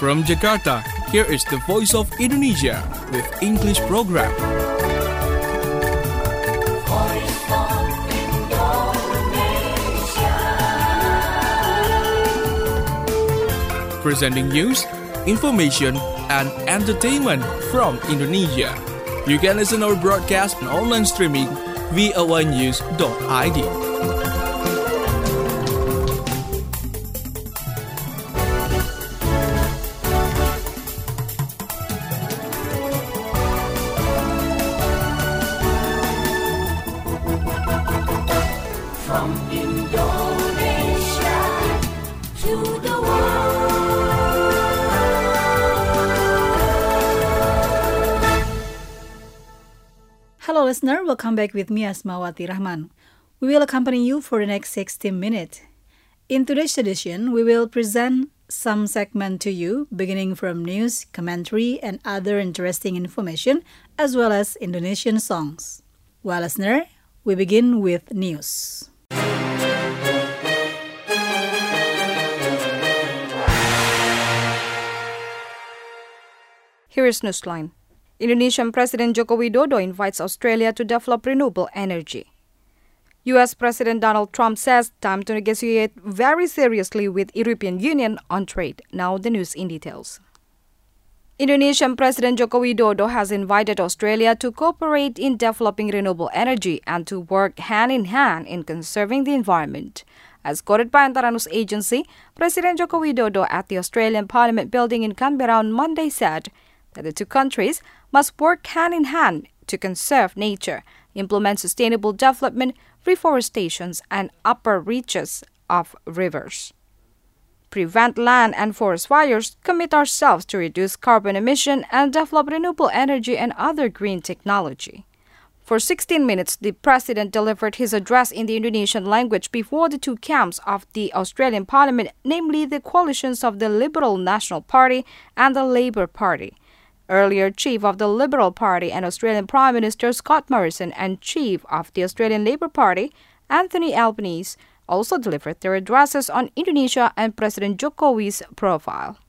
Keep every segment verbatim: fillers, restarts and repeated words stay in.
From Jakarta, here is the Voice of Indonesia with English program. Voice of Indonesia. Presenting news, information, and entertainment from Indonesia. You can listen our broadcast and online streaming v o a news dot i d. From Indonesia to the world. Hello listener, welcome back with me Asmawati Rahman. We will accompany you for the next sixty minutes. In today's edition, we will present some segment to you, beginning from news, commentary, and other interesting information, as well as Indonesian songs. Well, listener, we begin with news. Here is Newsline. Indonesian President Joko Widodo invites Australia to develop renewable energy. U S President Donald Trump says time to negotiate very seriously with European Union on trade. Now the news in details. Indonesian President Joko Widodo has invited Australia to cooperate in developing renewable energy and to work hand-in-hand in conserving the environment. As quoted by Antara News Agency, President Joko Widodo at the Australian Parliament building in Canberra on Monday said that the two countries must work hand-in-hand to conserve nature, implement sustainable development, reforestation, and upper reaches of rivers, prevent land and forest fires, commit ourselves to reduce carbon emission, and develop renewable energy and other green technology. For sixteen minutes, the president delivered his address in the Indonesian language before the two camps of the Australian Parliament, namely the coalitions of the Liberal National Party and the Labour Party. Earlier, Chief of the Liberal Party and Australian Prime Minister Scott Morrison and Chief of the Australian Labour Party, Anthony Albanese, also delivered their addresses on Indonesia and President Jokowi's profile.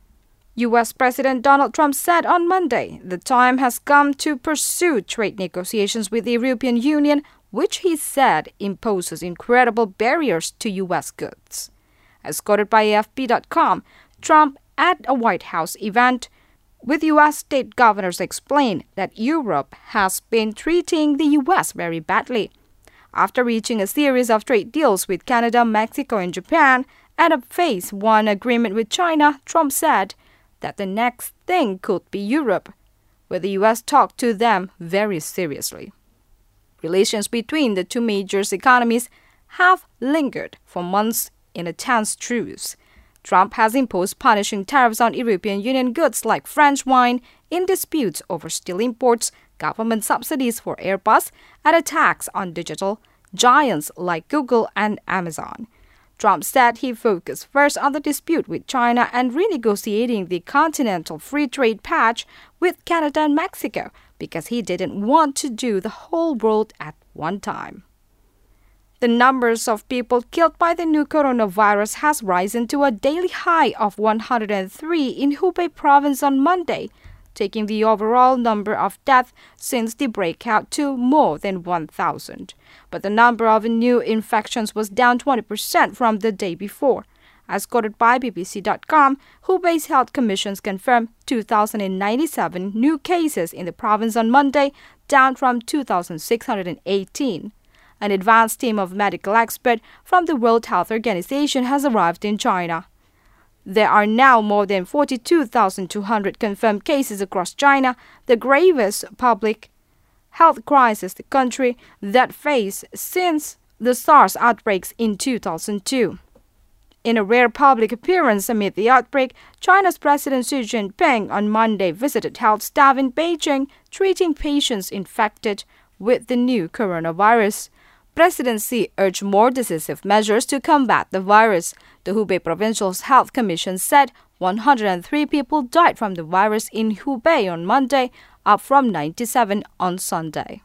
U S President Donald Trump said on Monday the time has come to pursue trade negotiations with the European Union, which he said imposes incredible barriers to U S goods. As quoted by A F P dot com, Trump at a White House event with U S state governors explained that Europe has been treating the U S very badly. After reaching a series of trade deals with Canada, Mexico, and Japan, and a phase one agreement with China, Trump said that the next thing could be Europe, where the U S talked to them very seriously. Relations between the two major economies have lingered for months in a tense truce. Trump has imposed punishing tariffs on European Union goods like French wine in disputes over steel imports, government subsidies for Airbus, and a tax on digital giants like Google and Amazon. Trump said he focused first on the dispute with China and renegotiating the Continental Free Trade Patch with Canada and Mexico because he didn't want to do the whole world at one time. The numbers of people killed by the new coronavirus has risen to a daily high of one hundred three in Hubei province on Monday, taking the overall number of deaths since the breakout to more than one thousand. But the number of new infections was down twenty percent from the day before. As quoted by B B C dot com, Hubei's health commissions confirmed two thousand ninety-seven new cases in the province on Monday, down from two thousand six hundred eighteen. An advanced team of medical experts from the World Health Organization has arrived in China. There are now more than forty-two thousand two hundred confirmed cases across China, the gravest public health crisis the country that faced since the SARS outbreaks in two thousand two. In a rare public appearance amid the outbreak, China's President Xi Jinping on Monday visited health staff in Beijing, treating patients infected with the new coronavirus. President Xi urged more decisive measures to combat the virus. The Hubei Provincial Health Commission said one hundred three people died from the virus in Hubei on Monday, up from ninety-seven on Sunday.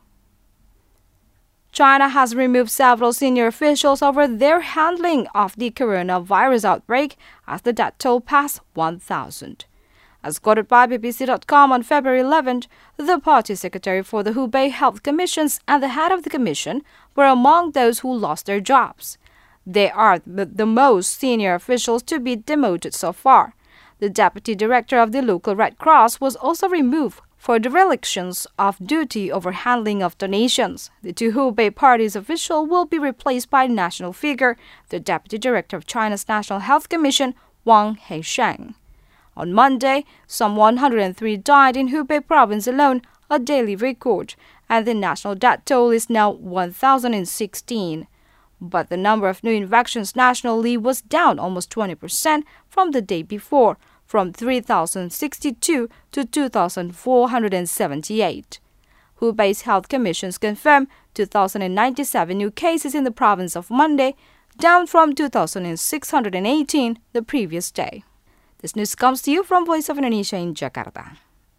China has removed several senior officials over their handling of the coronavirus outbreak as the death toll passed one thousand. As quoted by B B C dot com on February eleventh, the party secretary for the Hubei Health Commissions and the head of the commission were among those who lost their jobs. They are the, the most senior officials to be demoted so far. The deputy director of the local Red Cross was also removed for derelictions of duty over handling of donations. The two Hubei party's officials will be replaced by national figure, the deputy director of China's National Health Commission, Wang Heisheng. On Monday, some one hundred three died in Hubei province alone, a daily record, and the national death toll is now one thousand sixteen. But the number of new infections nationally was down almost twenty percent from the day before, from three thousand sixty-two to two thousand four hundred seventy-eight. Hubei's health commissions confirmed two thousand ninety-seven new cases in the province of Monday, down from two thousand six hundred eighteen the previous day. This news comes to you from Voice of Indonesia in Jakarta.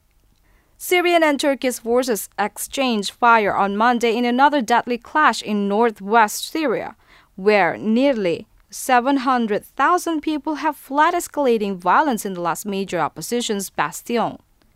Syrian and Turkish forces exchanged fire on Monday in another deadly clash in northwest Syria, where nearly seven hundred thousand people have fled escalating violence in the last major opposition's bastion.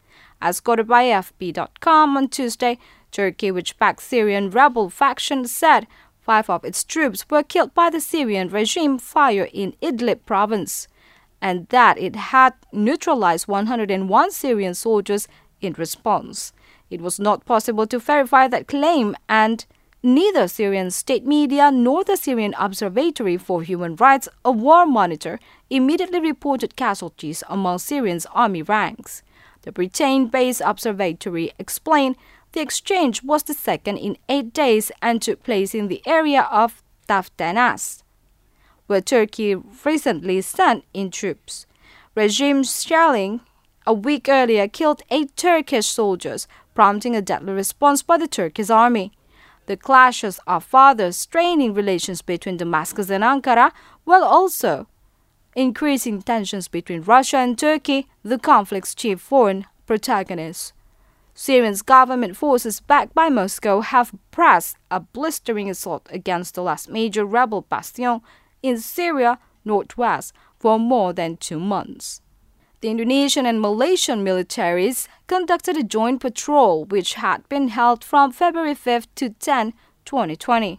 As quoted by A F P dot com on Tuesday, Turkey, which backs Syrian rebel faction, said five of its troops were killed by the Syrian regime fire in Idlib province, and that it had neutralized one hundred one Syrian soldiers in response. It was not possible to verify that claim, and neither Syrian state media nor the Syrian Observatory for Human Rights, a war monitor, immediately reported casualties among Syrians' army ranks. The Britain-based observatory explained the exchange was the second in eight days and took place in the area of Taftanas, where Turkey recently sent in troops. Regime shelling a week earlier killed eight Turkish soldiers, prompting a deadly response by the Turkish army. The clashes are further straining relations between Damascus and Ankara, while also increasing tensions between Russia and Turkey, the conflict's chief foreign protagonists. Syria's government forces backed by Moscow have pressed a blistering assault against the last major rebel bastion in Syria northwest for more than two months. The Indonesian and Malaysian militaries conducted a joint patrol which had been held from February fifth to tenth, twenty twenty.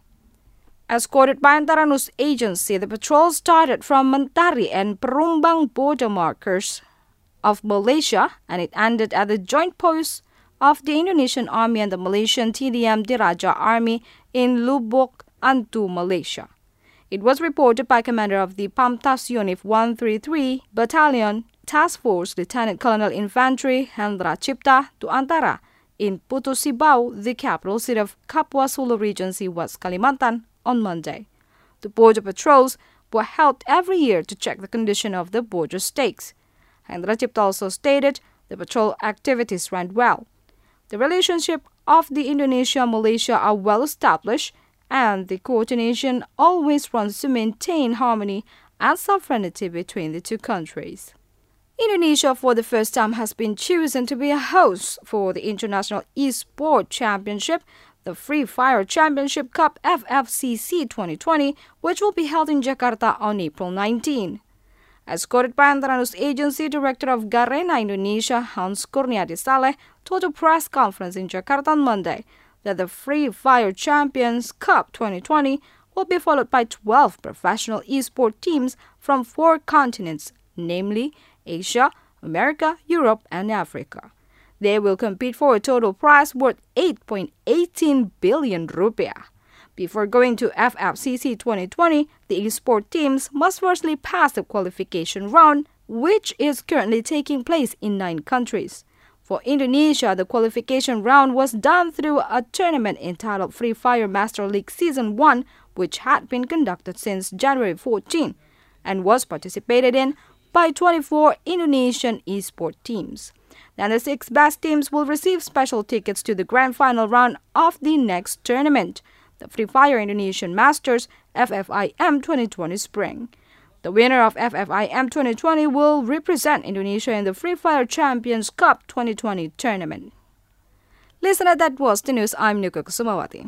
As quoted by Antara News Agency, the patrol started from Mentari and Perumbang border markers of Malaysia, and it ended at the joint post of the Indonesian Army and the Malaysian T D M Diraja Army in Lubuk Antu, Malaysia. It was reported by Commander of the Pamtas Unif one thirty-three Battalion Task Force, Lieutenant Colonel Infantry Hendra Cipta to Antara in Putu Sibau, the capital city of Kapuas Hulu Regency, West Kalimantan, on Monday. The border patrols were held every year to check the condition of the border stakes. Hendra Cipta also stated the patrol activities ran well. The relationship of the Indonesia and Malaysia are well established, and the coordination always runs to maintain harmony and sovereignty between the two countries. Indonesia, for the first time, has been chosen to be a host for the International Esport Championship, the Free Fire Championship Cup F F C C twenty twenty, which will be held in Jakarta on April nineteenth. As quoted by Antara News Agency, Director of Garena Indonesia, Hans Kurniadi Saleh, told a press conference in Jakarta on Monday that the Free Fire Champions Cup twenty twenty will be followed by twelve professional esport teams from four continents, namely Asia, America, Europe, and Africa. They will compete for a total prize worth eight point one eight billion rupiah. Before going to F F C C twenty twenty, the esport teams must firstly pass the qualification round, which is currently taking place in nine countries. For Indonesia, the qualification round was done through a tournament entitled Free Fire Master League Season one, which had been conducted since January fourteenth and was participated in by twenty-four Indonesian esport teams. Then the six best teams will receive special tickets to the grand final round of the next tournament, the Free Fire Indonesian Masters F F I M twenty twenty Spring. The winner of F F I M twenty twenty will represent Indonesia in the Free Fire Champions Cup twenty twenty tournament. Listener, that was the news. I'm Nuka Kusumawati.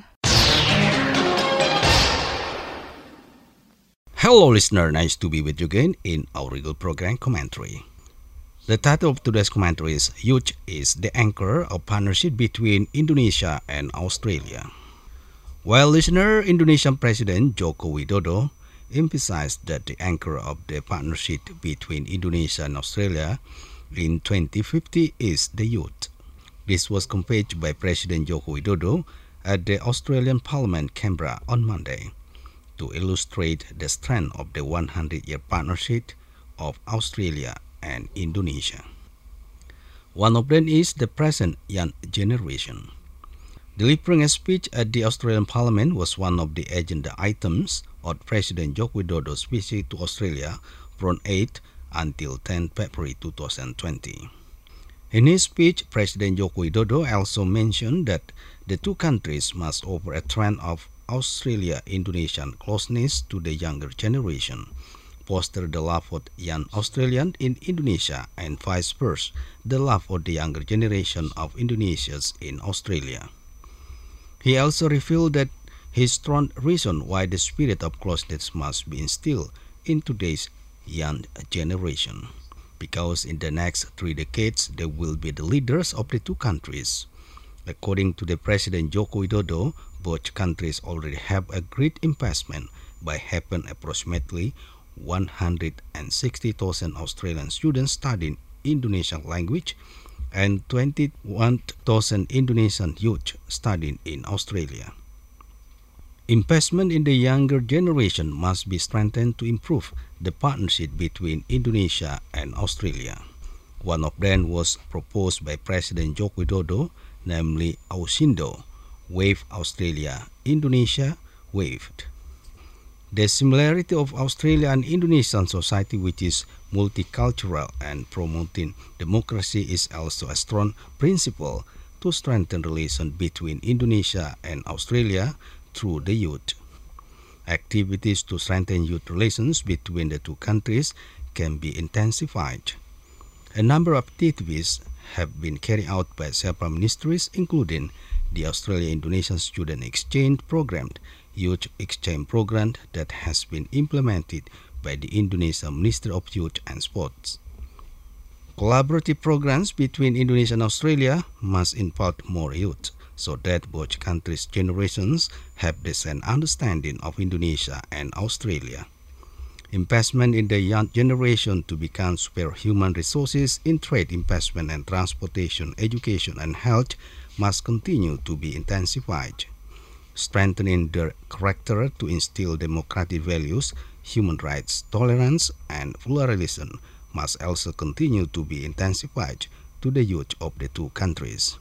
Hello listener, nice to be with you again in our regular program commentary. The title of today's commentary is Youth is the Anchor of Partnership between Indonesia and Australia. Well, listener, Indonesian President Joko Widodo emphasized that the anchor of the partnership between Indonesia and Australia in twenty fifty is the youth. This was conveyed by President Joko Widodo at the Australian Parliament, Canberra, on Monday, to illustrate the strength of the one hundred year partnership of Australia and Indonesia. One of them is the present young generation. Delivering a speech at the Australian Parliament was one of the agenda items of President Joko Widodo's visit to Australia from eighth until tenth February two thousand twenty. In his speech, President Joko Widodo also mentioned that the two countries must offer a trend of Australia-Indonesian closeness to the younger generation, foster the love of young Australians in Indonesia, and vice versa, the love of the younger generation of Indonesians in Australia. He also revealed that his strong reason why the spirit of closeness must be instilled in today's young generation, because in the next three decades they will be the leaders of the two countries. According to the President Joko Widodo, both countries already have a great investment by having approximately one hundred sixty thousand Australian students studying Indonesian language and twenty-one thousand Indonesian youth studying in Australia. Investment in the younger generation must be strengthened to improve the partnership between Indonesia and Australia. One of them was proposed by President Joko Widodo, namely Ausindo, Wave Australia, Indonesia, Waved. The similarity of Australia and Indonesian society, which is multicultural and promoting democracy, is also a strong principle to strengthen relations between Indonesia and Australia through the youth. Activities to strengthen youth relations between the two countries can be intensified. A number of activities have been carried out by several ministries, including the Australia-Indonesian Student Exchange Program, Youth Exchange Program that has been implemented by the Indonesian Ministry of Youth and Sports. Collaborative programs between Indonesia and Australia must involve more youth, so that both countries' generations have the same understanding of Indonesia and Australia. Investment in the young generation to become superhuman resources in trade, investment and transportation, education and health must continue to be intensified. Strengthening their character to instill democratic values, human rights, tolerance, and pluralism must also continue to be intensified to the youth of the two countries.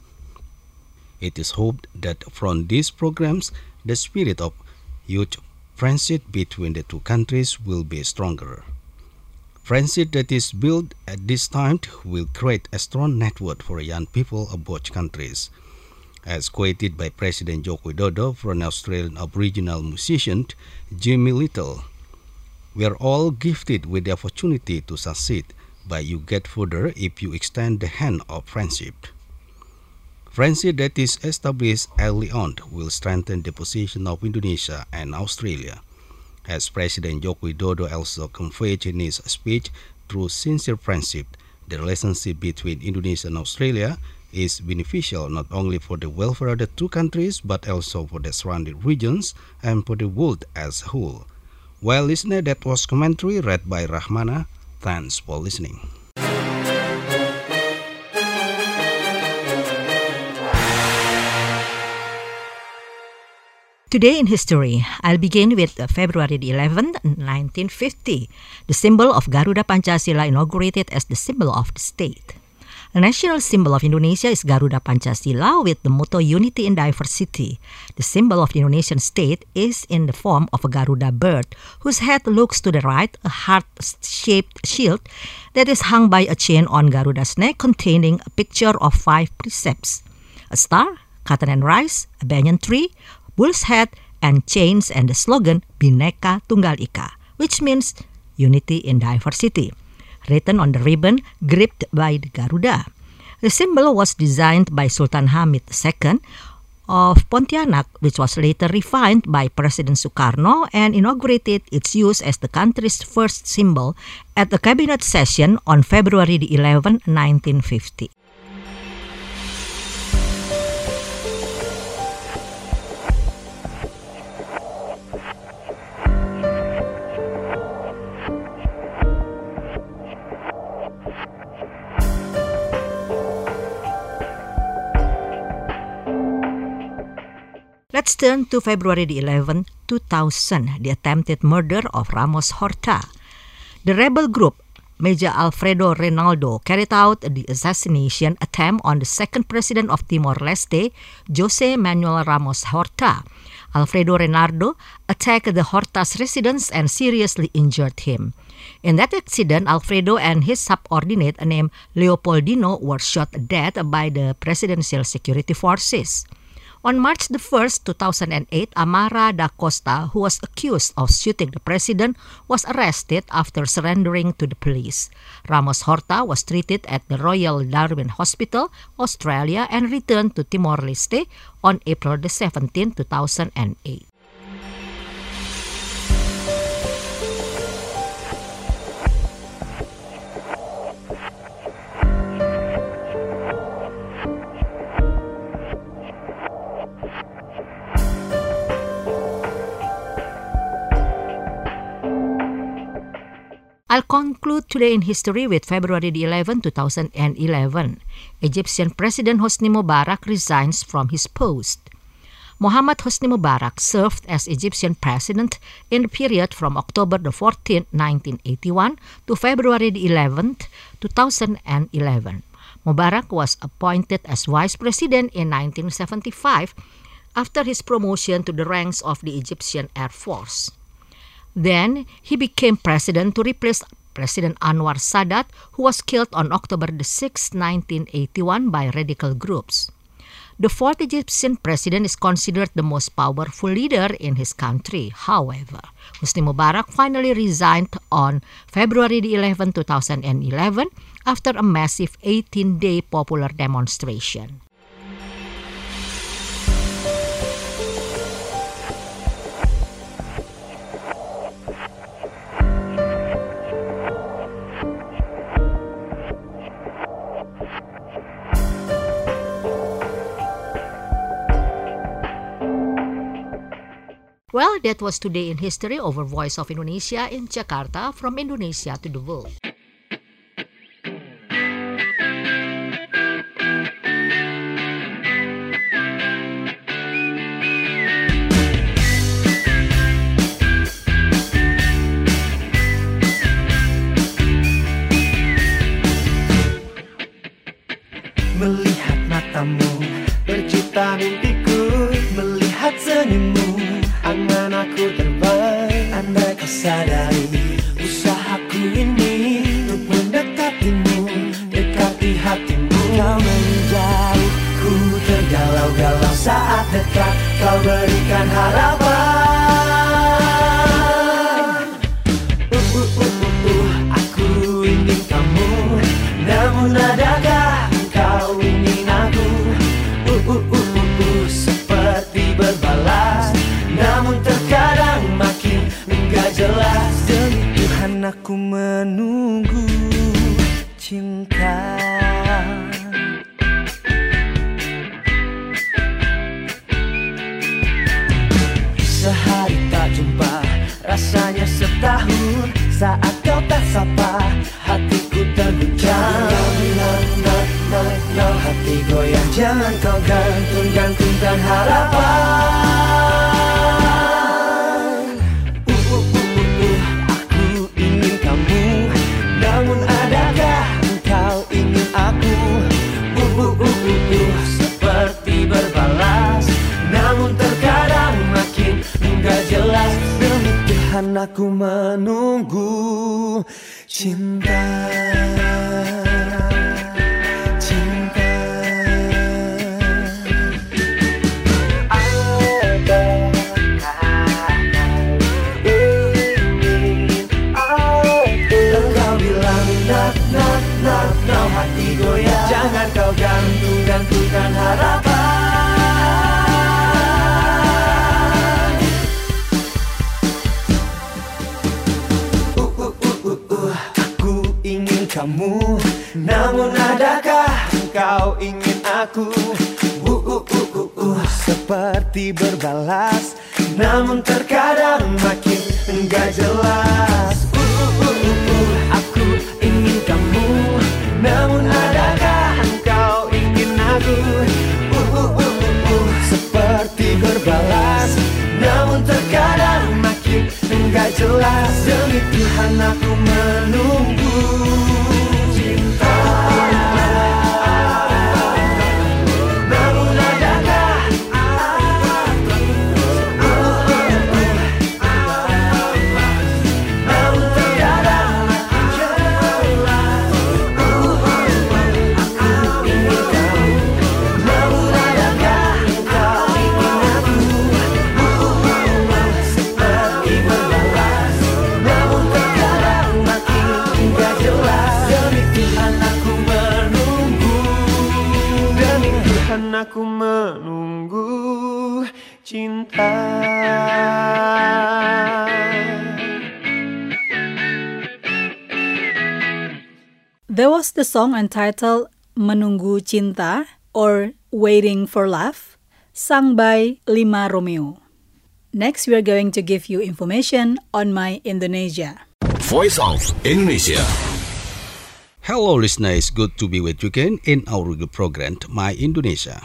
It is hoped that from these programs, the spirit of youth friendship between the two countries will be stronger. Friendship that is built at this time will create a strong network for young people of both countries. As quoted by President Joko Widodo from Australian Aboriginal musician Jimmy Little, "We are all gifted with the opportunity to succeed, but you get further if you extend the hand of friendship." Friendship that is established early on will strengthen the position of Indonesia and Australia. As President Joko Widodo also conveyed in his speech, through sincere friendship, the relationship between Indonesia and Australia is beneficial not only for the welfare of the two countries, but also for the surrounding regions and for the world as a whole. Well, listener, that was commentary read by Rahmana. Thanks for listening. Today in history, I'll begin with February the eleventh, nineteen fifty, the symbol of Garuda Pancasila inaugurated as the symbol of the state. The national symbol of Indonesia is Garuda Pancasila with the motto Unity in Diversity. The symbol of the Indonesian state is in the form of a Garuda bird whose head looks to the right, a heart-shaped shield that is hung by a chain on Garuda's neck containing a picture of five precepts: a star, cotton and rice, a banyan tree, bull's head, and chains, and the slogan Bhinneka Tunggal Ika, which means unity in diversity, written on the ribbon gripped by the Garuda. The symbol was designed by Sultan Hamid the Second of Pontianak, which was later refined by President Sukarno and inaugurated its use as the country's first symbol at the cabinet session on February the eleventh, nineteen fifty. Let's turn to February the eleventh, two thousand, the attempted murder of Ramos Horta. The rebel group, Major Alfredo Reinaldo, carried out the assassination attempt on the second president of Timor-Leste, Jose Manuel Ramos Horta. Alfredo Reinaldo attacked the Horta's residence and seriously injured him. In that accident, Alfredo and his subordinate named Leopoldino were shot dead by the presidential security forces. On March the first, two thousand eight, Amara da Costa, who was accused of shooting the president, was arrested after surrendering to the police. Ramos Horta was treated at the Royal Darwin Hospital, Australia, and returned to Timor-Leste on April the seventeenth, two thousand eight. I'll conclude today in history with February the eleventh, two thousand eleven. Egyptian President Hosni Mubarak resigns from his post. Mohammad Hosni Mubarak served as Egyptian president in the period from October the fourteenth, nineteen eighty-one to February the eleventh, two thousand eleven. Mubarak was appointed as vice president in nineteen seventy-five after his promotion to the ranks of the Egyptian Air Force. Then, he became president to replace President Anwar Sadat, who was killed on October the sixth, nineteen eighty-one by radical groups. The fourth Egyptian president is considered the most powerful leader in his country. However, Hosni Mubarak finally resigned on February the eleventh, two thousand eleven after a massive eighteen-day popular demonstration. Well, that was Today in History over Voice of Indonesia in Jakarta, from Indonesia to the world. Melihat matamu, berjuta mimpiku, melihat senyummu, angan aku terbang. Andai kau sadari usahaku ini untuk mendekatimu, dekati hatimu. Kau menjauh, ku tergalau-galau saat dekat, kau berikan harapan. Uh, uh, uh, uh, uh, aku ingin kamu, namun adakah kau ingin aku? Uh, uh, uh, uh, uh, seperti berbalas, namun terkadang makin enggak jelas. Demi Tuhan aku menunggu cinta. Sehari tak jumpa, rasanya setahun. Saat kau tak sapa, hatiku terguncang. No, no, no, no, hati goyang. Jangan kau gantung-gantungkan harapan. Uh, uh, uh, uh, uh, aku ingin kamu, namun adakah engkau ingin aku? Uh, uh, uh, uh, uh, seperti berbalas, namun terkadang makin enggak jelas. Demi Tuhan aku menunggu cinta. Cinta. Adakah kau ingin aku? Engkau bilang nak, nak, nak, nak, hati goyang. Jangan kau gantung-gantungkan harapan. kamu. Namun adakah engkau ingin aku uh, uh, uh, uh, uh, seperti berbalas, namun terkadang makin enggak jelas. uh, uh, uh, uh, uh, Aku ingin kamu, namun adakah engkau ingin aku uh, uh, uh, uh, uh, seperti berbalas, namun terkadang makin enggak jelas. Demi Tuhan aku menunggu cinta. Namun adakah namun terkadang makin jelas. Aku ingin kamu, namun adakah engkau ingin aku seperti berbalas, namun terkadang makin enggak jelas. Demi Tuhan aku menunggu, demi Tuhan aku menunggu cinta. There was the song entitled Menunggu Cinta or Waiting for Love, sung by Lima Romeo. Next, we are going to give you information on My Indonesia. Voice of Indonesia. Hello listeners, good to be with you again in our regular program My Indonesia.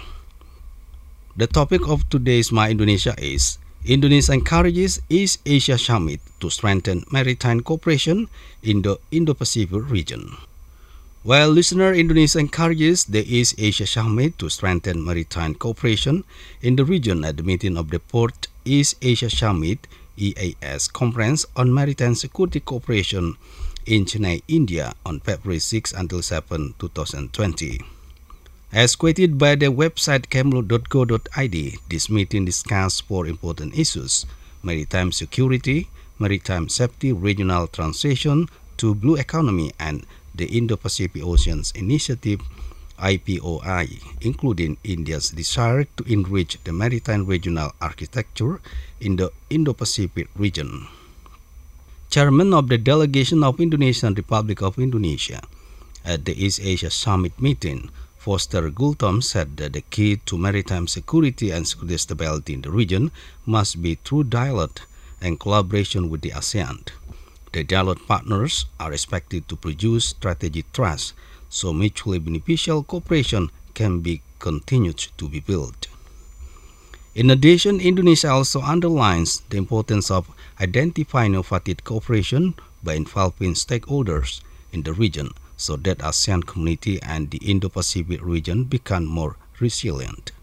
The topic of today's My Indonesia is Indonesia encourages East Asia Summit to strengthen maritime cooperation in the Indo-Pacific region. While listener, Indonesia encourages the East Asia Summit to strengthen maritime cooperation in the region at the meeting of the Fourth East Asia Summit E A S Conference on Maritime Security Cooperation in Chennai, India on February sixth until seventh, twenty twenty. As quoted by the website kemlu dot go dot I D, this meeting discussed four important issues: maritime security, maritime safety, regional transition to blue economy, and the Indo-Pacific Oceans Initiative I P O I, including India's desire to enrich the maritime regional architecture in the Indo-Pacific region. Chairman of the Delegation of Indonesian Republic of Indonesia at the East Asia Summit meeting, Foster Gultom, said that the key to maritime security and security stability in the region must be through dialogue and collaboration with the ASEAN. The dialogue partners are expected to produce strategic trust so mutually beneficial cooperation can be continued to be built. In addition, Indonesia also underlines the importance of identifying innovative cooperation by involving stakeholders in the region so that ASEAN community and the Indo-Pacific region become more resilient.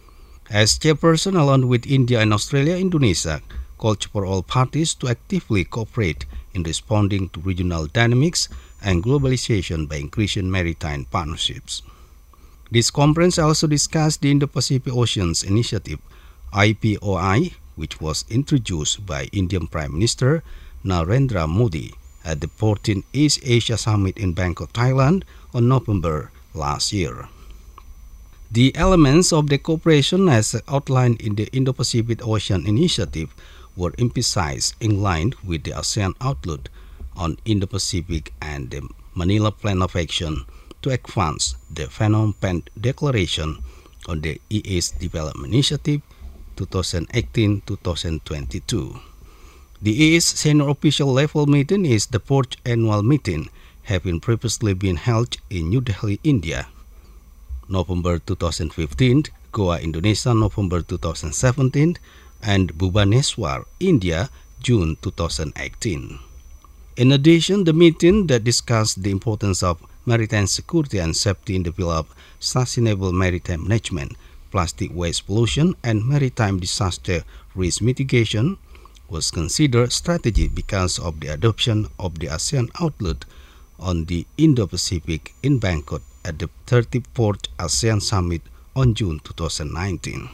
As chairperson, along with India and Australia, Indonesia called for all parties to actively cooperate in responding to regional dynamics and globalization by increasing maritime partnerships. This conference also discussed the Indo-Pacific Oceans Initiative, I P O I, which was introduced by Indian Prime Minister Narendra Modi at the fourteenth East Asia Summit in Bangkok, Thailand on November last year. The elements of the cooperation as outlined in the Indo-Pacific Ocean Initiative were emphasized in line with the ASEAN Outlook on Indo-Pacific and the Manila Plan of Action to advance the Phnom Penh Declaration on the E A S Development Initiative twenty eighteen to twenty twenty-two. The E A S Senior Official Level Meeting is the fourth annual meeting, having previously been held in New Delhi, India, November twenty fifteen, Goa, Indonesia, November twenty seventeen, and Bhubaneswar, India, June twenty eighteen. In addition, the meeting that discussed the importance of maritime security and safety in the field of sustainable maritime management, plastic waste pollution, and maritime disaster risk mitigation was considered strategic because of the adoption of the ASEAN Outlook on the Indo-Pacific in Bangkok at the thirty-fourth ASEAN Summit on June twenty nineteen.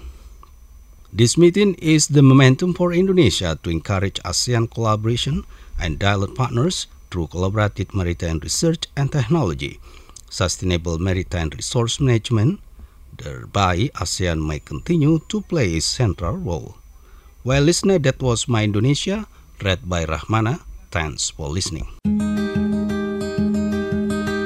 This meeting is the momentum for Indonesia to encourage ASEAN collaboration and dialogue partners through collaborative maritime research and technology, sustainable maritime resource management. Thereby, ASEAN may continue to play a central role. Well, listener, that was My Indonesia, read by Rahmana. Thanks for listening.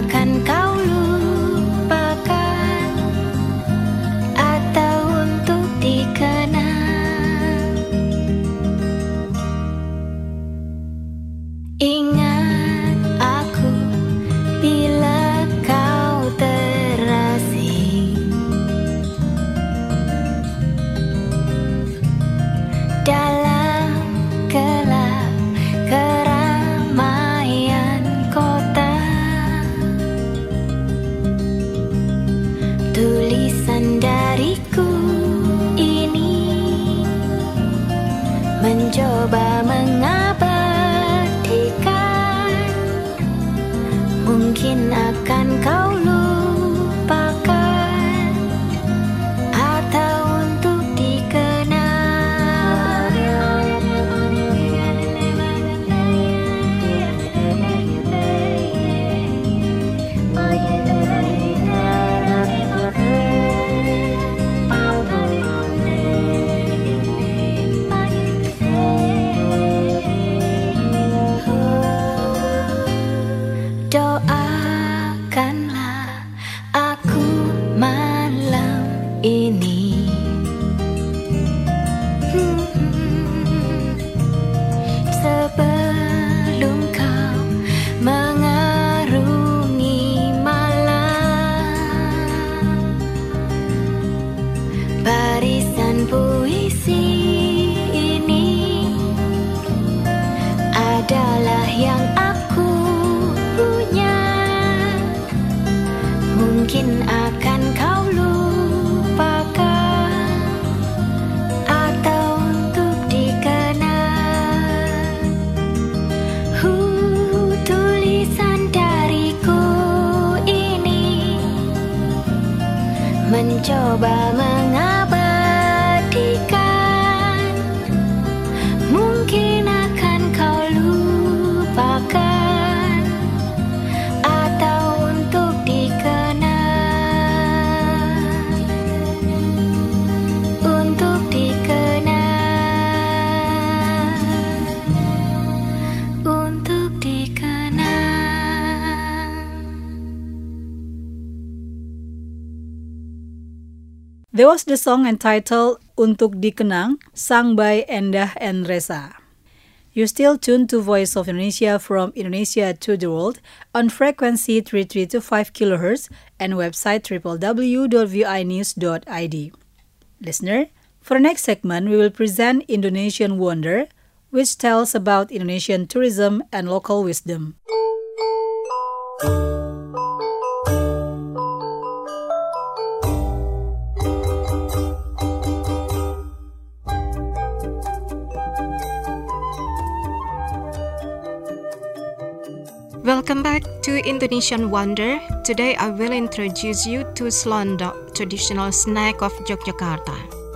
akan kau lupakan atau untuk dikenang. Ingat aku bila kau terasing dalam gelap keramaian kota. Tulisan dariku ini mencoba mengabadikan, mungkin akan kau lupakan atau untuk dikenang. Doakanlah aku malam ini. Hmm, sebelum kau mengarungi malam, barisan puisi ini adalah yang aku punya. Mungkin akan kau lupakan atau untuk dikenang. Huh, tulisan dariku ini mencoba mengabadikan, mungkin akan kau lupakan atau untuk dikenang, untuk dikenang, untuk dikenang. There was the song entitled Untuk Dikenang, sung by Endah and Reza. You're still tuned to Voice of Indonesia from Indonesia to the World on frequency three three two five kilohertz and website w w w dot v i news dot i d. Listener, for the next segment, we will present Indonesian Wonder, which tells about Indonesian tourism and local wisdom. Welcome back to Indonesian Wonder. Today I will introduce you to Slondok, traditional snack of Yogyakarta.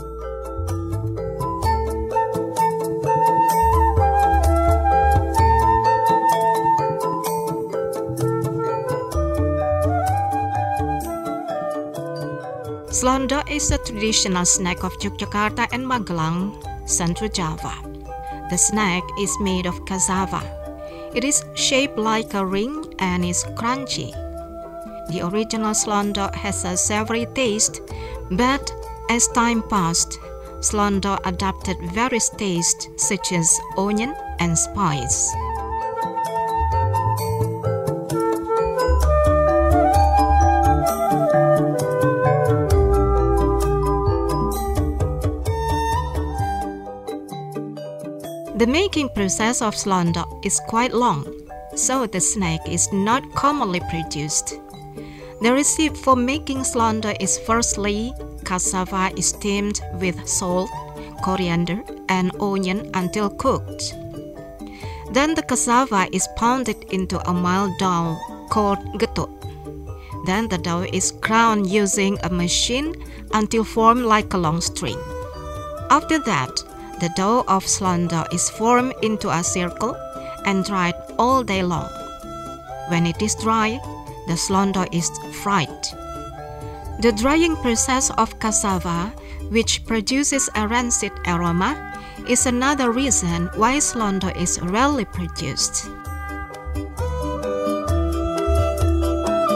Slondok is a traditional snack of Yogyakarta and Magelang, Central Java. The snack is made of cassava. It is shaped like a ring and is crunchy. The original slondok has a savory taste, but as time passed, slondok adopted various tastes such as onion and spice. The making process of slondok is quite long, so the snack is not commonly produced. The recipe for making slondok is firstly, cassava is steamed with salt, coriander, and onion until cooked. Then the cassava is pounded into a mild dough called getuk. Then the dough is ground using a machine until formed like a long string. After that, the dough of slondok is formed into a circle and dried all day long. When it is dry, the slondok is fried. The drying process of cassava, which produces a rancid aroma, is another reason why slondok is rarely produced.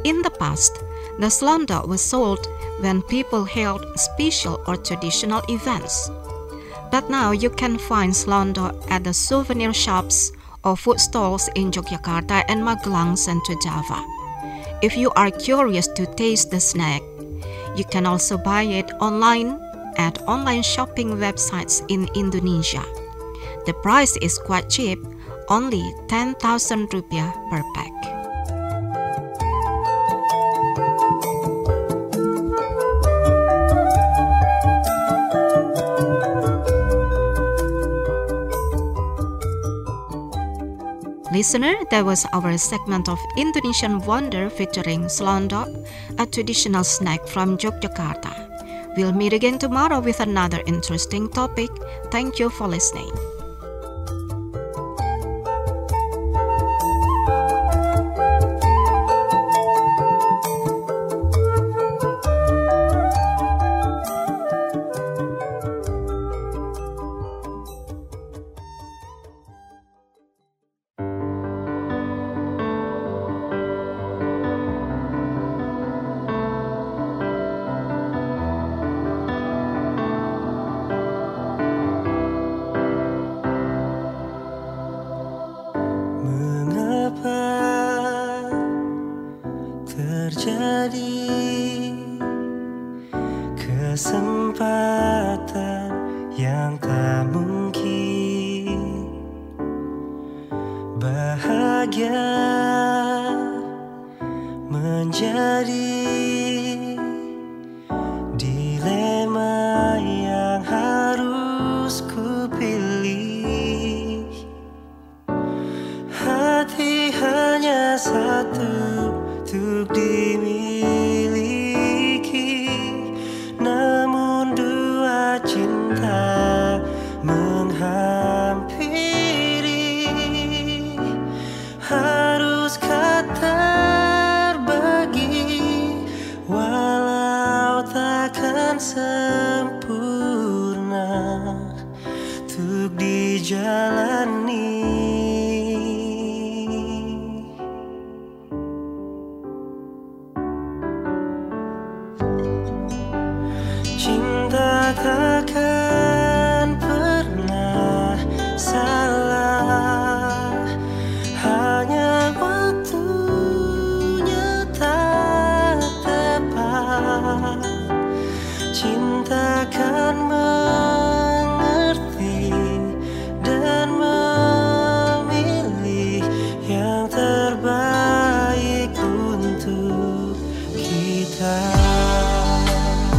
In the past, the slondok was sold when people held special or traditional events. But now you can find slondok at the souvenir shops or food stalls in Yogyakarta and Magelang, Central Java. If you are curious to taste the snack, you can also buy it online at online shopping websites in Indonesia. The price is quite cheap, only ten thousand rupiah per pack. Listener, that was our segment of Indonesian Wonder featuring slondok, a traditional snack from Yogyakarta. We'll meet again tomorrow with another interesting topic. Thank you for listening. Kesempatan yang tak mungkin, bahagia menjadi dilema yang harus ku pilih. Hati hanya satu untuk dimiliki, namun dua cinta menghampiri. Haruskah terbagi, walau takkan sempurna untuk dijalani. Cinta takkan pernah salah, hanya waktunya tak tepat. Cinta kan mengerti dan memilih yang terbaik untuk kita.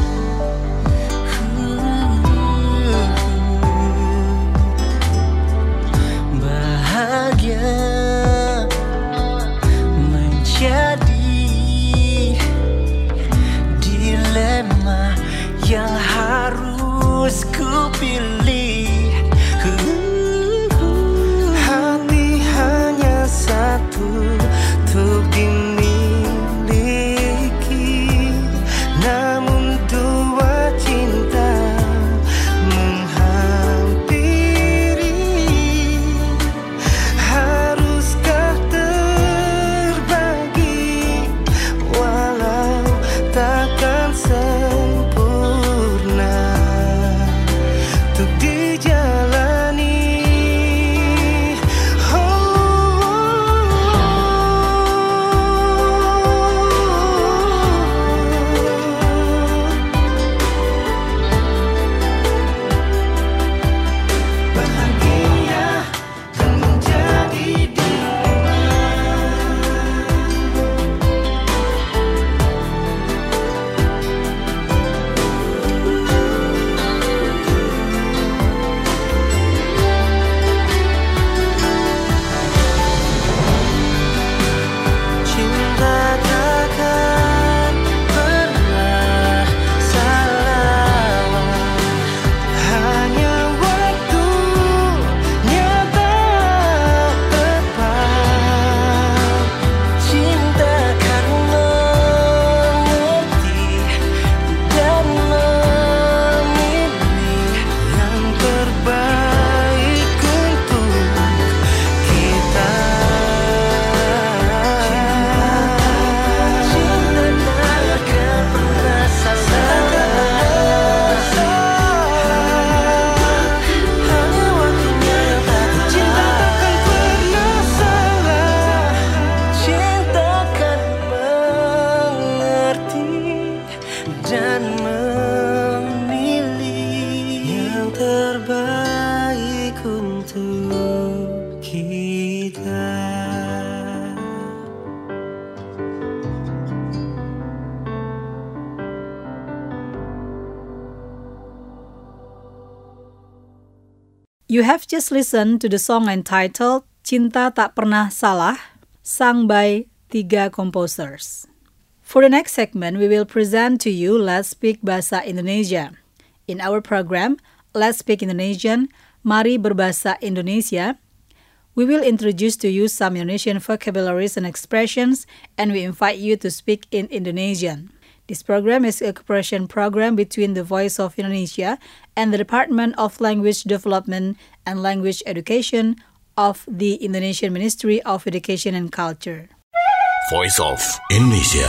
You have just listened to the song entitled Cinta Tak Pernah Salah, sung by tiga composers. For the next segment, we will present to you Let's Speak Bahasa Indonesia. In our program, Let's Speak Indonesian, Mari Berbahasa Indonesia, we will introduce to you some Indonesian vocabularies and expressions, and we invite you to speak in Indonesian. This program is a cooperation program between the Voice of Indonesia and the Department of Language Development and Language Education of the Indonesian Ministry of Education and Culture. Voice of Indonesia.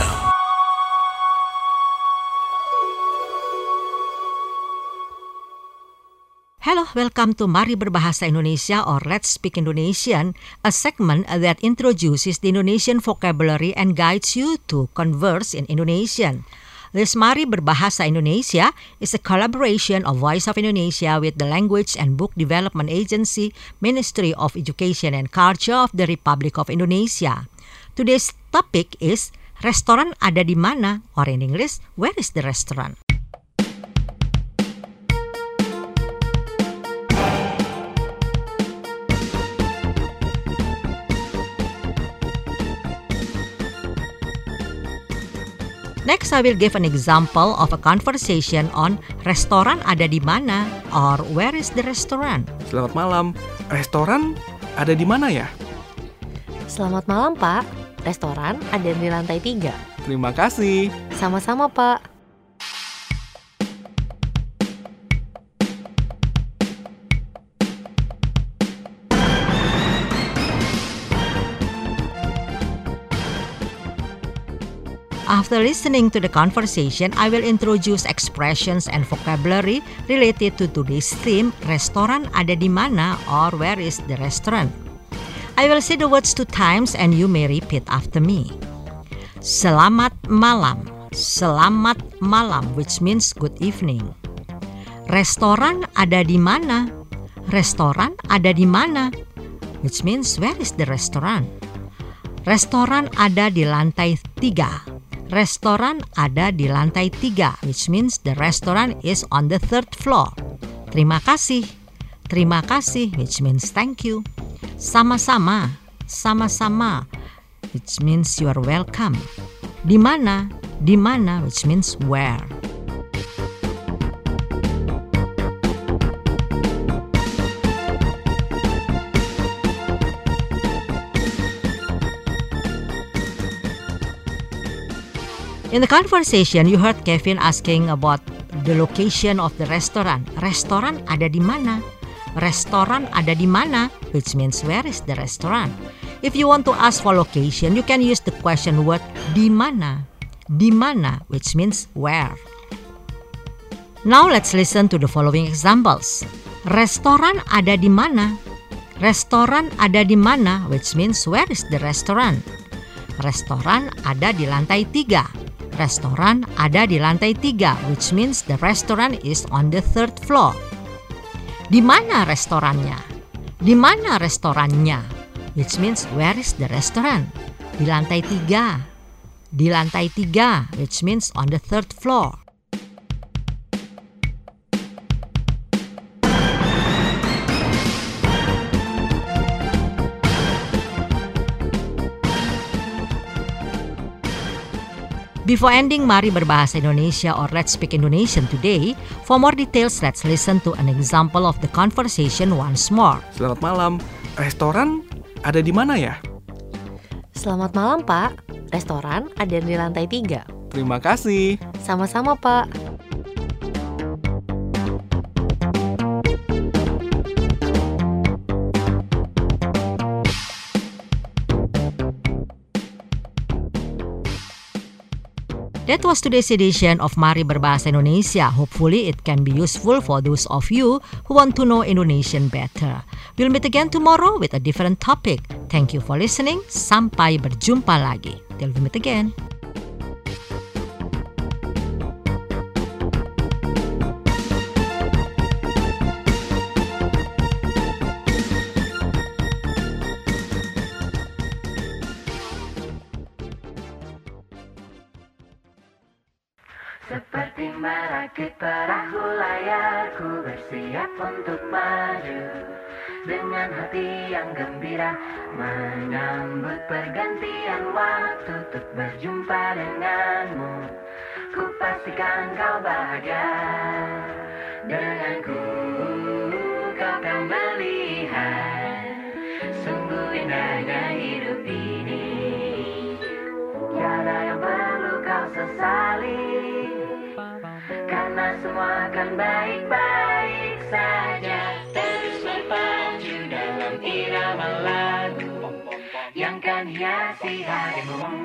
Hello, welcome to Mari Berbahasa Indonesia or Let's Speak Indonesian, a segment that introduces the Indonesian vocabulary and guides you to converse in Indonesian. This Mari Berbahasa Indonesia is a collaboration of Voice of Indonesia with the Language and Book Development Agency, Ministry of Education and Culture of the Republic of Indonesia. Today's topic is Restoran ada di mana? Or in English, where is the restaurant? Next, I will give an example of a conversation on restoran ada di mana or where is the restaurant. Selamat malam. Restoran ada di mana ya? Selamat malam, Pak. Restoran ada di lantai tiga. Terima kasih. Sama-sama, Pak. After listening to the conversation, I will introduce expressions and vocabulary related to today's theme, restoran ada di mana or where is the restaurant. I will say the words two times and you may repeat after me. Selamat malam, selamat malam, which means good evening. Restoran ada di mana? Restoran ada di mana? Which means where is the restaurant? Restoran ada di lantai tiga. Restoran ada di lantai tiga, which means the restaurant is on the third floor. Terima kasih. Terima kasih, which means thank you. Sama-sama. Sama-sama, which means you are welcome. Di mana? Di mana, which means where. In the conversation, you heard Kevin asking about the location of the restaurant. Restoran ada di mana? Restoran ada di mana? Which means where is the restaurant? If you want to ask for location, you can use the question word di mana? Di mana, which means where. Now let's listen to the following examples. Restoran ada di mana? Restoran ada di mana? Which means where is the restaurant? Restoran ada di lantai tiga. Restoran ada di lantai tiga, which means the restaurant is on the third floor. Di mana restorannya? Di mana restorannya? Which means where is the restaurant? Di lantai tiga. Di lantai tiga, which means on the third floor. Before ending Mari Berbahasa Indonesia or Let's Speak Indonesian today, for more details, let's listen to an example of the conversation once more. Selamat malam. Restoran ada di mana ya? Selamat malam, Pak. Restoran ada di lantai tiga. Terima kasih. Sama-sama, Pak. That was today's edition of Mari Berbahasa Indonesia. Hopefully it can be useful for those of you who want to know Indonesian better. We'll meet again tomorrow with a different topic. Thank you for listening. Sampai berjumpa lagi. Till we meet again. Seperti merakit perahu layar, ku bersiap untuk maju dengan hati yang gembira, menyambut pergantian waktu untuk berjumpa denganmu. Ku pastikan kau bahagia denganku, kau kan melihat sungguh indahnya hidup ini. Tiada yang perlu kau sesali, karena semua akan baik-baik saja. Terus berpacu dalam irama lagu yang kan hiasi harimu.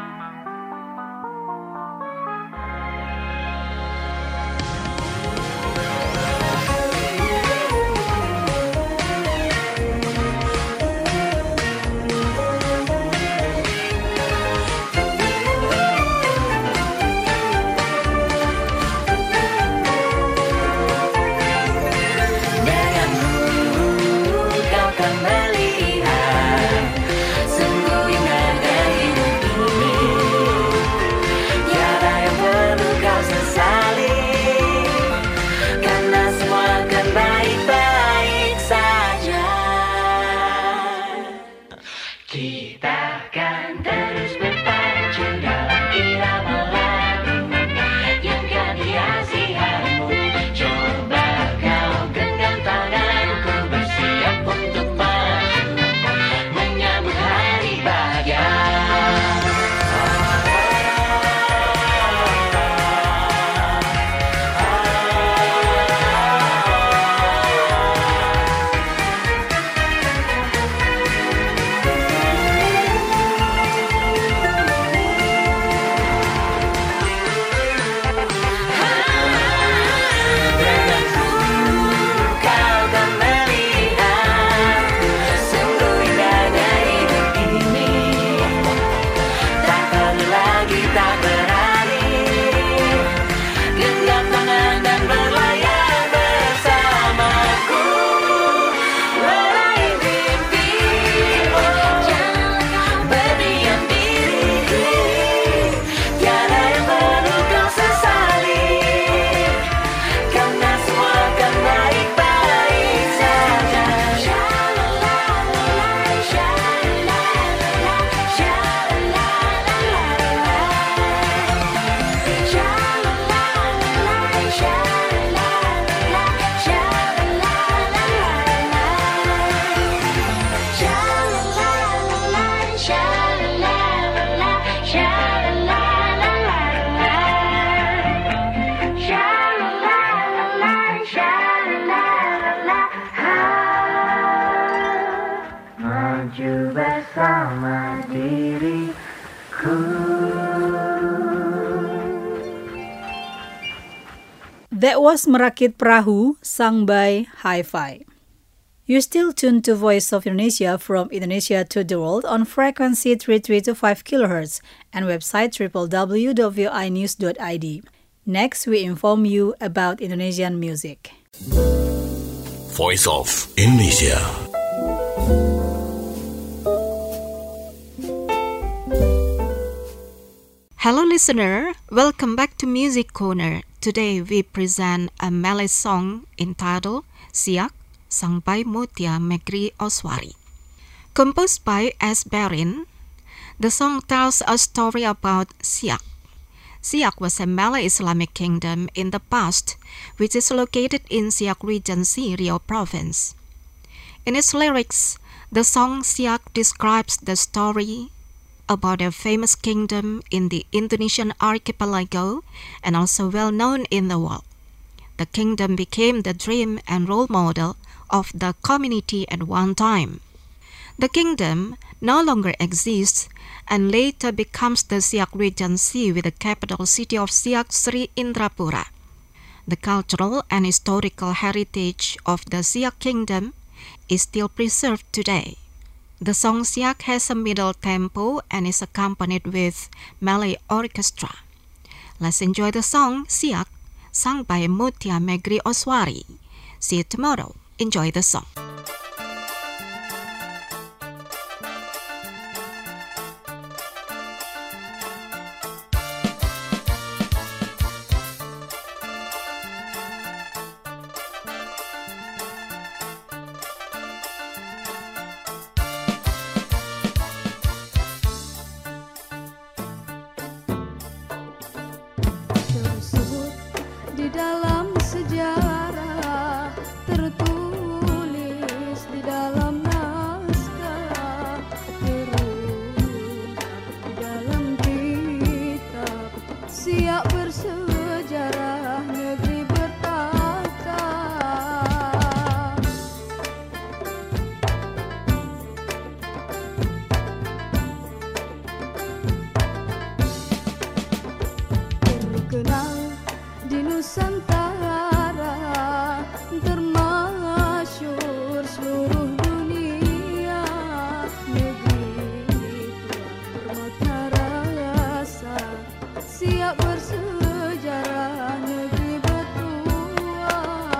That was Merakit Perahu, sung by Hi-Fi. You still tuned to Voice of Indonesia from Indonesia to the world on frequency three three two five kilohertz and website w w w dot v o i news dot i d. Next, we inform you about Indonesian music. Voice of Indonesia. Hello listener, welcome back to Music Corner. Today we present a Malay song entitled Siak, sung by Mutia Megri Oswari. Composed by S. Barin, the song tells a story about Siak. Siak was a Malay Islamic kingdom in the past, which is located in Siak Regency, Riau Province. In its lyrics, the song Siak describes the story about a famous kingdom in the Indonesian archipelago and also well known in the world. The kingdom became the dream and role model of the community at one time. The kingdom no longer exists and later becomes the Siak Regency with the capital city of Siak, Sri Indrapura. The cultural and historical heritage of the Siak kingdom is still preserved today. The song Siak has a middle tempo and is accompanied with Malay orchestra. Let's enjoy the song Siak, sung by Mutia Megri Oswari. See you tomorrow. Enjoy the song. siap bersejarah negeri bertua.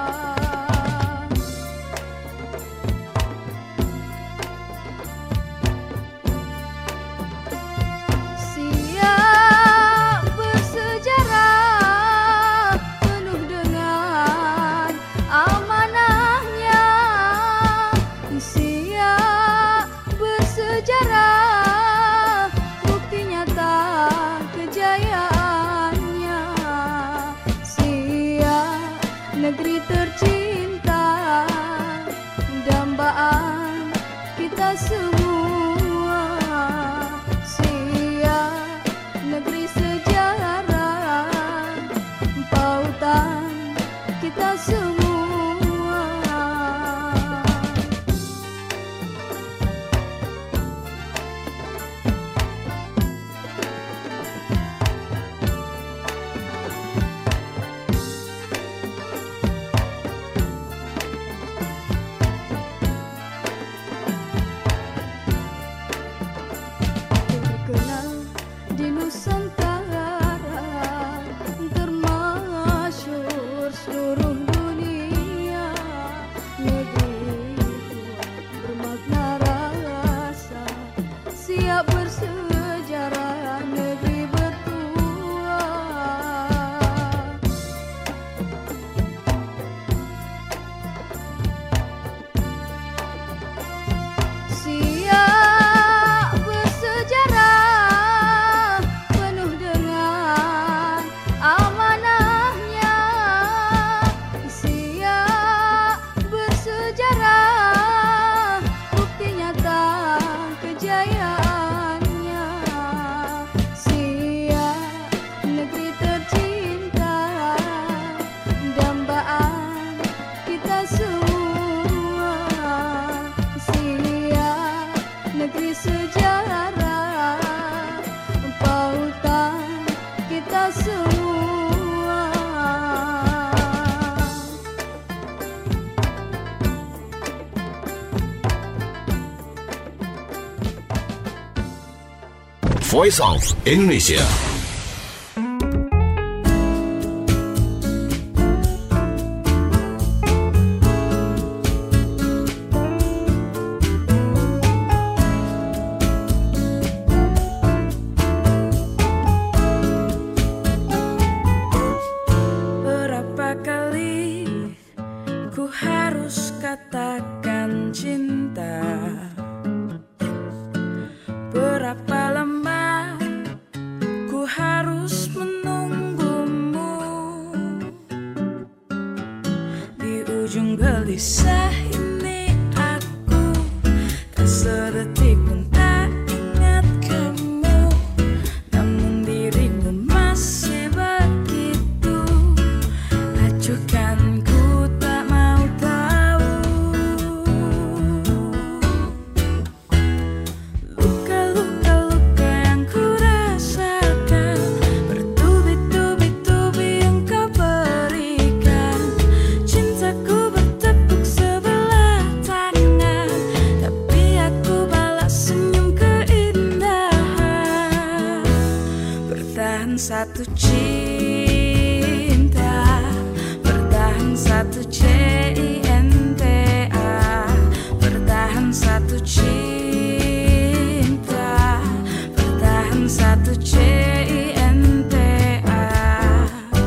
Siap bersejarah penuh dengan amanahnya. Siap bersejarah bukti nyata kejayaannya. Siap negeri tercinta, dambaan kita semua. Siap negeri sejarah, pautan kita semua. Terkenal di Nusantara, termasyhur seluruh dunia. Negeri tua bermakna rasa, siap bersejarah negeri bertua. Siap bersejarah penuh dengan amanahnya. Siap bersejarah bukti nyata kejayaannya. Siap negeri tercinta, dambaan kita semua. Siap negeri sejarah, pautan kita semua. Voice of Indonesia. Berapa kali ku harus katakan cinta? Berapa lama ku harus menunggumu? Di ujung gelisah ini aku tak sedetik pun tak ingat kamu. Namun dirimu masih begitu acuhkan, ku tak mau tahu. Luka-luka-luka yang ku rasakan, bertubi-tubi-tubi yang kau berikan. Cintaku bertepuk sebelah tangan, tapi aku balas senyum keindahan. Bertahan satu cinta, bertahan satu C I N T A, bertahan satu cinta, bertahan satu C I N T A.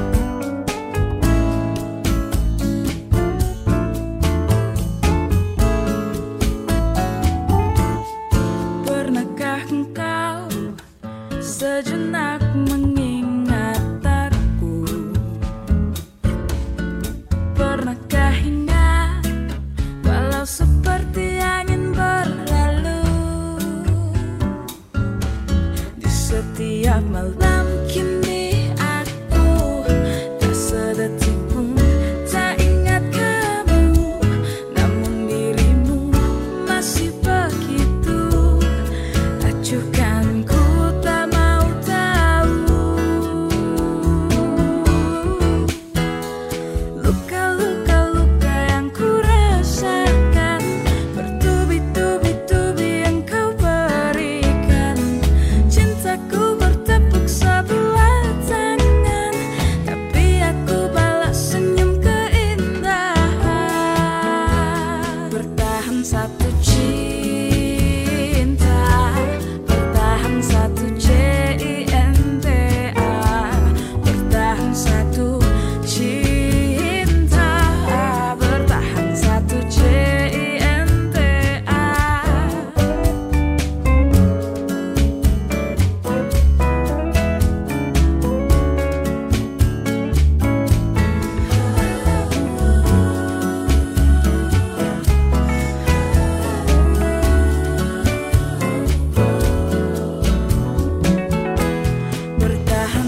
Pernahkah engkau sejenak mengingat aku? Pernahkah ingat walau seperti angin berlalu? Di setiap malam kini aku tak sedetik pun tak ingat kamu. Namun dirimu masih begitu acuhkan, ku tak mau tahu. Luka-luka-luka yang ku rasakan, bertubi-tubi-tubi yang kau berikan. Cintaku bertepuk sebelah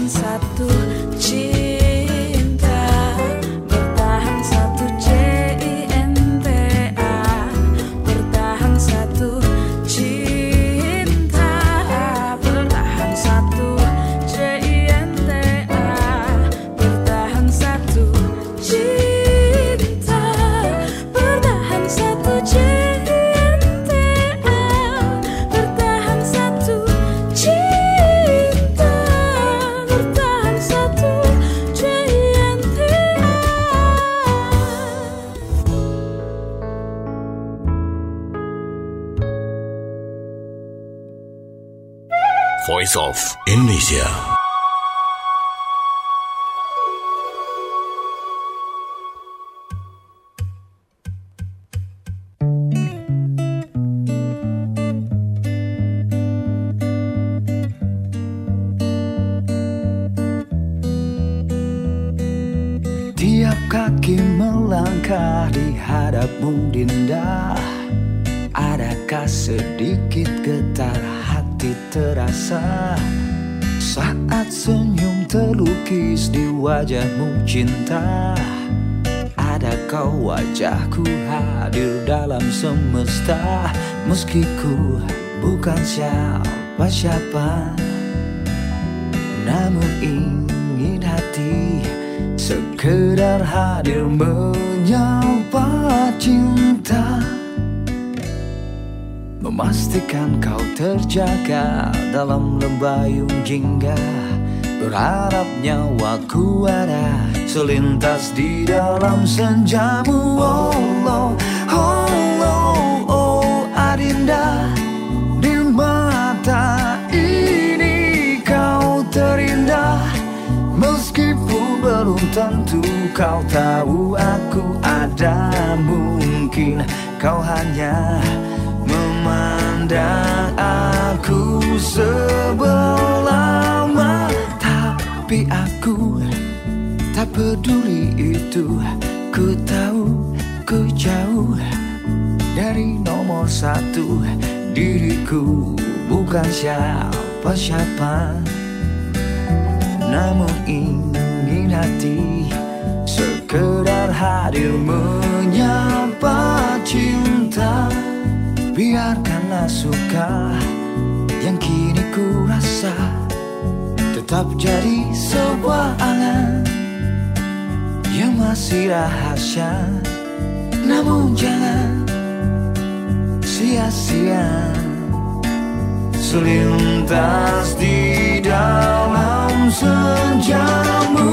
satu cinta, bertahan satu cinta, bertahan satu cinta, bertahan satu cinta, bertahan satu cinta, bertahan satu cinta, bertahan satu cinta, bertahan satu cinta. Voice of Indonesia. Tiap kaki melangkah di hadapmu Dinda, adakah sedikit getar hati terasa saat senyum terlukis di wajahmu cinta? Adakah wajahku hadir dalam semesta meski ku bukan siapa-siapa, namun ingin hati sekedar hadir menyapa cinta, memastikan kau terjaga dalam lembayung jingga, berharap nyawaku ada selintas di dalam senjamu. Oh, oh, oh, oh, oh Adinda, di mata ini kau terindah, meskipun belum tentu kau tahu aku ada. Mungkin kau hanya memandang aku sebelah mata, tapi aku tak peduli itu. Ku tahu ku jauh dari nomor satu, diriku bukan siapa-siapa, namun ingin hati sekedar hadir menyapa cinta. Biarkanlah suka yang kini ku rasa tetap jadi sebuah angan yang masih rahasia, namun jangan sia-sia selintas di dalam senjamu.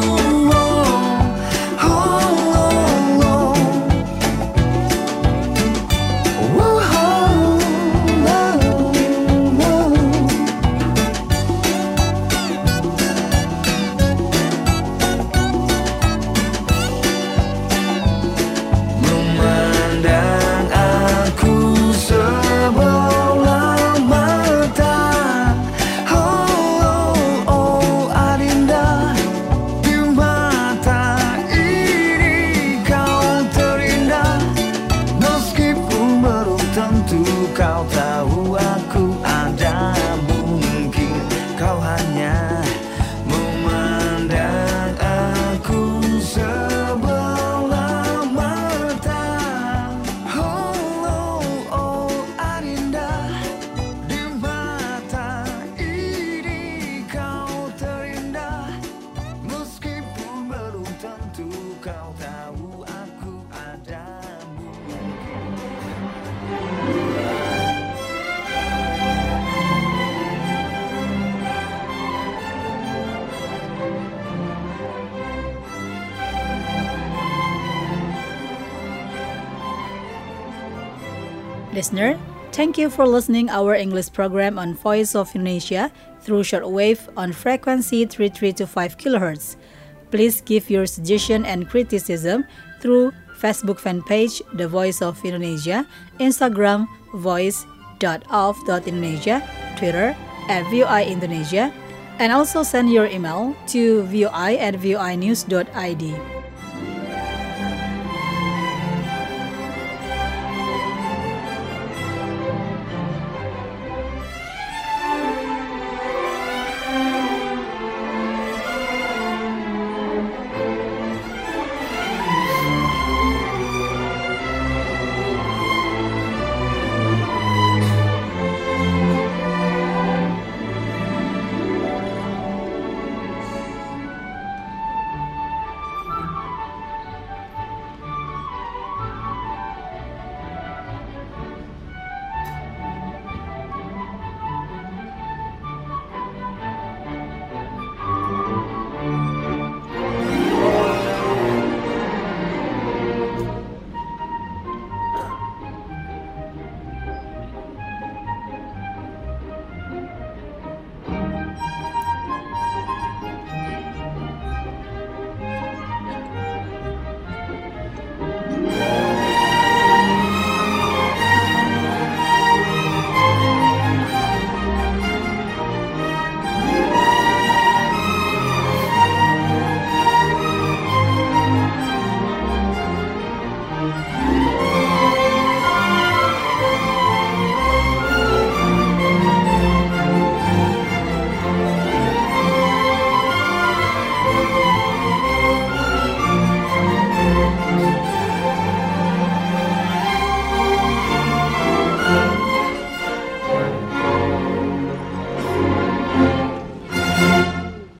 Listener, thank you for listening our English program on Voice of Indonesia through shortwave on frequency three three two five kilohertz. Please give your suggestion and criticism through Facebook fan page The Voice of Indonesia, Instagram voice dot of dot indonesia, Twitter at V O I Indonesia, and also send your email to voi at voinews dot id.